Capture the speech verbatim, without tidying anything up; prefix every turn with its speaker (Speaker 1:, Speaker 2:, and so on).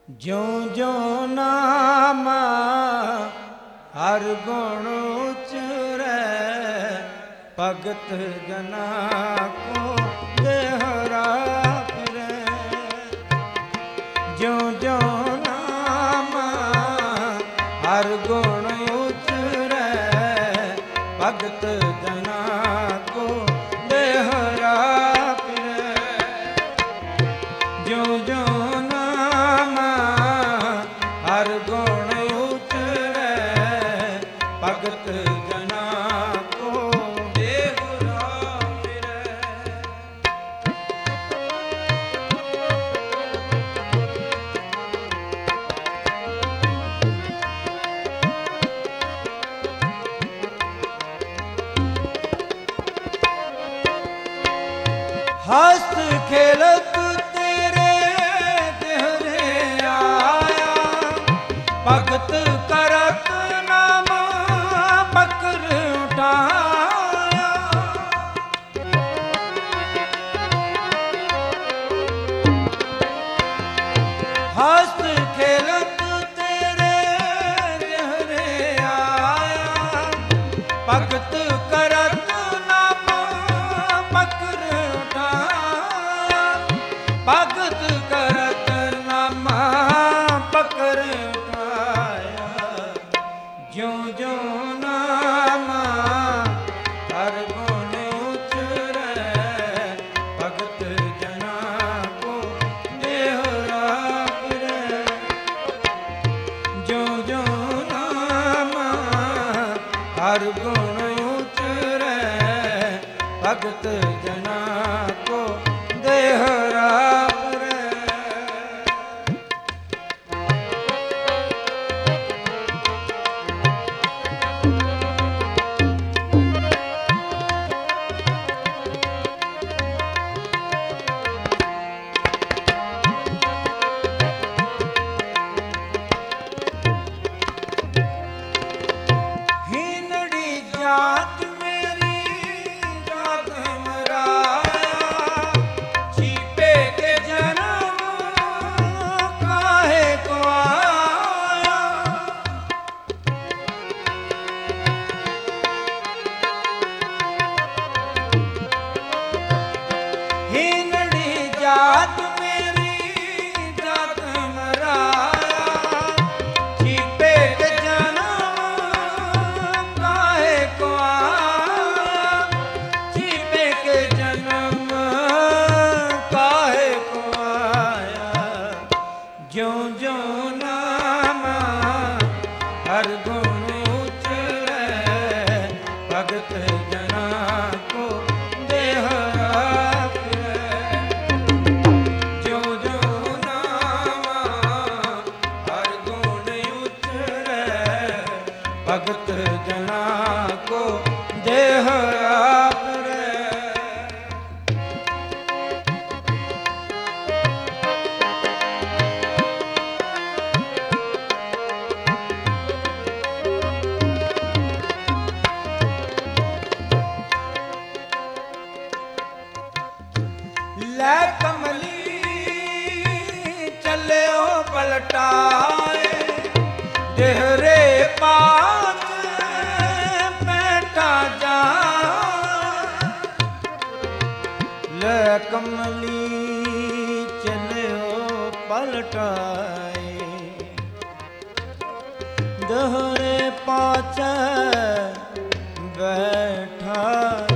Speaker 1: ज्यों ज्यों नामा हर गुण उचरै, भगत जना को देहरा फिरै। ज्यों ज्यों नामा हर गुण उचरै, भगत जना को देहरा फिरै। ज्यों ज्यों हर गुण उचरै, भगत जना को देहरा फिरै। हस्त खेलत भगत करत नाम पकर उठाया। हस्त खेलत तेरे देहरे आया, भगत करत नाम पकर उठाया। भगत करत नाम पकर ज्यों ज्यों नामा हर गुण उचरै, भगत जना को देहरा फिरै। ज्यों ज्यों नामा हर गुण उचरै, भगत जना को देहरा फिरै। जात मेरी जात मराया, छिपे के जन्म काहे को आया। हिनड़ी जात मेरी जात मराया, छिपे के जन्म छिपे के जन्म काहे को आया। ज्यों ज्यों नामा हर गुण उचरै, भगत जना को देहरा फिरै। ज्यों ज्यों नामा हर गुण उचरै, भगत जना को देहरा फिरै। लै कमली चले ओ पलटाए, देहरे पास बैठा जा। लै कमली चले ओ पलटाए, देहरे पास बैठा